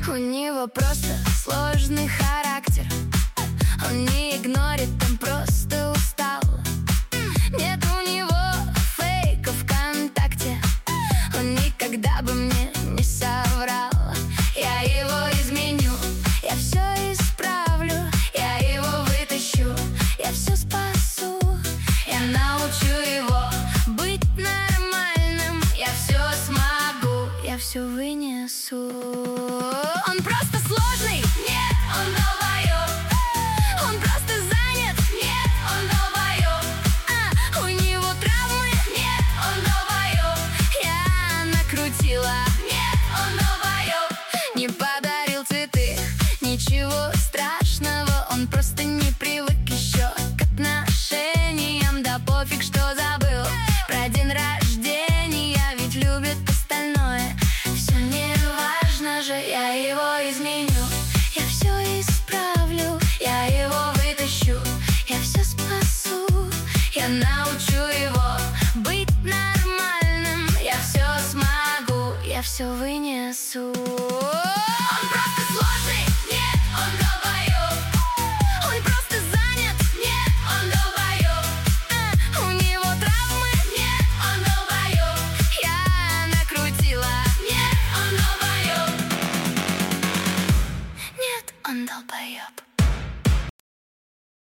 У него просто сложный характер. Он не игнорит, он просто устал. Нет у него фейка ВКонтакте. Он никогда бы мне не соврал. Я его изменю, я все исправлю. Я его вытащу, я все спасу. Я научу его быть нормальным. Я все смогу, я все вынесу. Он просто сложный, нет, он долбоёб. Он просто занят, нет, он долбоёб. У него травмы, нет, он долбоёб. Я накрутила, нет, он долбоёб. Не подарил цветы, ничего страшного. Он просто не привык еще к отношениям. Да пофиг, что забыл про день рождения, ведь любит остальное. Все не важно же, я его изменю. Я все исправлю, я его вытащу. Я все спасу, я научу его быть нормальным. Я все смогу, я все вынесу. Он просто